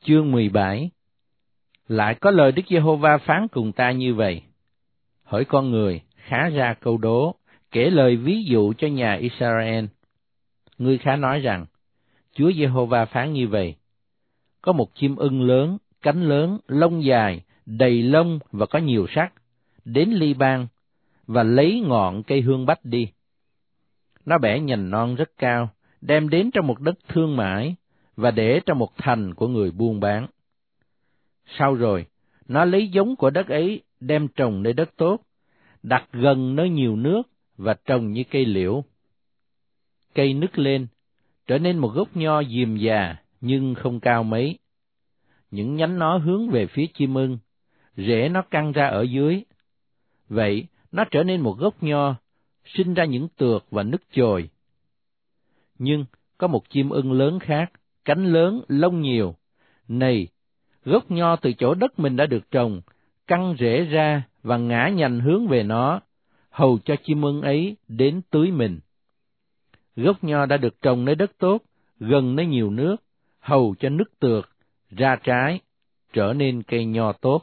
Chương 17. Lại có lời Đức Giê-hô-va phán cùng ta như vậy: Hỡi con người, khá ra câu đố, kể lời ví dụ cho nhà Israel. Ngươi khá nói rằng, Chúa Giê-hô-va phán như vậy: Có một chim ưng lớn, cánh lớn, lông dài, đầy lông và có nhiều sắc, đến Li-ban và lấy ngọn cây hương bách đi. Nó bẻ nhành non rất cao, đem đến trong một đất thương mại và để trong một thành của người buôn bán. Sau rồi, nó lấy giống của đất ấy đem trồng nơi đất tốt, đặt gần nơi nhiều nước và trồng như cây liễu. Cây nứt lên, trở nên một gốc nho diềm già nhưng không cao mấy. Những nhánh nó hướng về phía chim ưng, rễ nó căng ra ở dưới. Vậy, nó trở nên một gốc nho, sinh ra những tược và nứt chồi. Nhưng có một chim ưng lớn khác, cánh lớn, lông nhiều. Này, gốc nho từ chỗ đất mình đã được trồng, căng rễ ra và ngã nhành hướng về nó, hầu cho chim ưng ấy đến tưới mình. Gốc nho đã được trồng nơi đất tốt, gần nơi nhiều nước, hầu cho nứt tược, ra trái, trở nên cây nho tốt.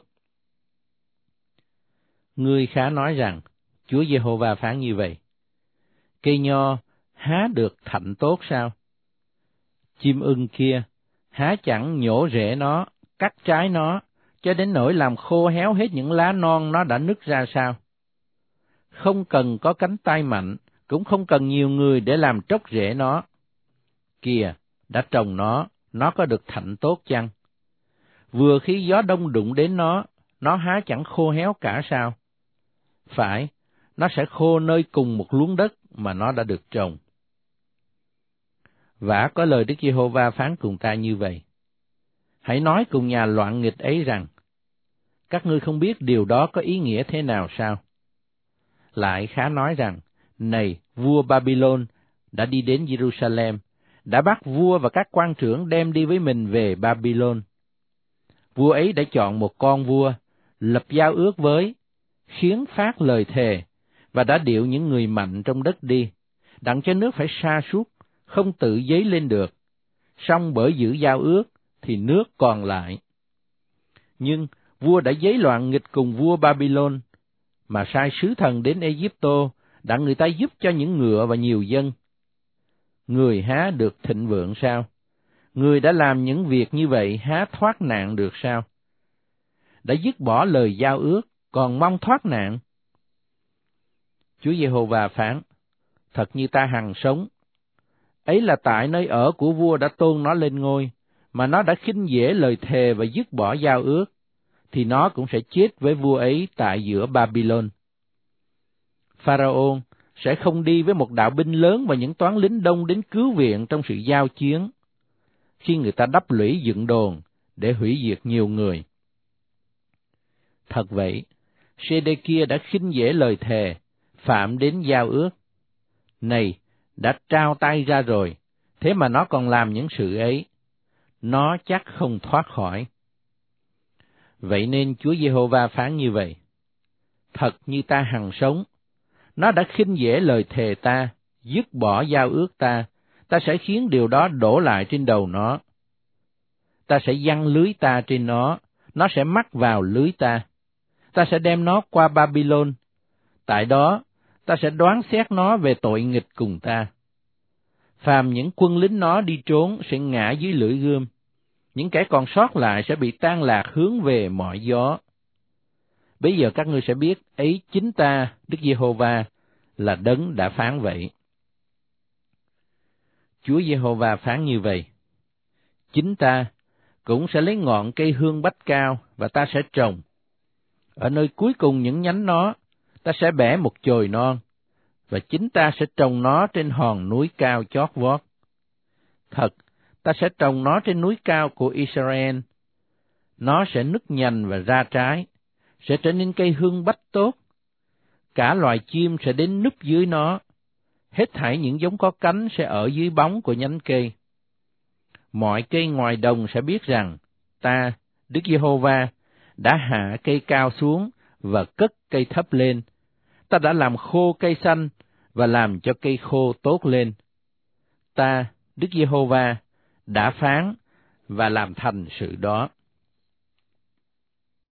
Ngươi khá nói rằng, Chúa Giê-hô-va phán như vậy: Cây nho há được thạnh tốt sao? Chim ưng kia há chẳng nhổ rễ nó, cắt trái nó, cho đến nỗi làm khô héo hết những lá non nó đã nứt ra sao? Không cần có cánh tay mạnh, cũng không cần nhiều người để làm tróc rễ nó. Kìa, đã trồng nó có được thạnh tốt chăng? Vừa khi gió đông đụng đến nó há chẳng khô héo cả sao? Phải, nó sẽ khô nơi cùng một luống đất mà nó đã được trồng. Vả có lời Đức Giê-hô-va phán cùng ta như vậy: Hãy nói cùng nhà loạn nghịch ấy rằng, các ngươi không biết điều đó có ý nghĩa thế nào sao? Lại khá nói rằng, này, vua Babylon đã đi đến Jerusalem, đã bắt vua và các quan trưởng đem đi với mình về Babylon. Vua ấy đã chọn một con vua, lập giao ước với, khiến phát lời thề, và đã điệu những người mạnh trong đất đi, đặng cho nước phải sa sút, không tự dấy lên được. Song bởi giữ giao ước, thì nước còn lại. Nhưng vua đã giấy loạn nghịch cùng vua Babylon, mà sai sứ thần đến Ai-cập, đặng người ta giúp cho những ngựa và nhiều dân. Người há được thịnh vượng sao? Người đã làm những việc như vậy há thoát nạn được sao? Đã dứt bỏ lời giao ước, còn mong thoát nạn. Chúa Giê-hô-va phán: Thật như ta hằng sống. Ấy là tại nơi ở của vua đã tôn nó lên ngôi, mà nó đã khinh dễ lời thề và dứt bỏ giao ước, thì nó cũng sẽ chết với vua ấy tại giữa Babylon. Pharaoh sẽ không đi với một đạo binh lớn và những toán lính đông đến cứu viện trong sự giao chiến, khi người ta đắp lũy dựng đồn để hủy diệt nhiều người. Thật vậy, Sê-đê-kia đã khinh dễ lời thề, phạm đến giao ước. Này, đã trao tay ra rồi, thế mà nó còn làm những sự ấy. Nó chắc không thoát khỏi. Vậy nên Chúa Giê-hô-va phán như vậy: Thật như ta hằng sống, nó đã khinh dễ lời thề ta, dứt bỏ giao ước ta sẽ khiến điều đó đổ lại trên đầu nó. Ta sẽ giăng lưới ta trên nó sẽ mắc vào lưới ta. Ta sẽ đem nó qua Babylon. Tại đó, ta sẽ đoán xét nó về tội nghịch cùng ta. Phàm những quân lính nó đi trốn sẽ ngã dưới lưỡi gươm. Những kẻ còn sót lại sẽ bị tan lạc hướng về mọi gió. Bây giờ các ngươi sẽ biết ấy chính ta, Đức Giê-hô-va, là đấng đã phán vậy. Chúa Giê-hô-va phán như vậy: Chính ta cũng sẽ lấy ngọn cây hương bách cao và ta sẽ trồng. Ở nơi cuối cùng những nhánh nó, ta sẽ bẻ một chồi non, và chính ta sẽ trồng nó trên hòn núi cao chót vót. Thật, ta sẽ trồng nó trên núi cao của Israel. Nó sẽ nứt nhành và ra trái, sẽ trở nên cây hương bách tốt. Cả loài chim sẽ đến núp dưới nó. Hết thảy những giống có cánh sẽ ở dưới bóng của nhánh cây. Mọi cây ngoài đồng sẽ biết rằng ta, Đức Giê-hô-va, đã hạ cây cao xuống và cất cây thấp lên. Ta đã làm khô cây xanh và làm cho cây khô tốt lên. Ta, Đức Giê-hô-va, đã phán và làm thành sự đó.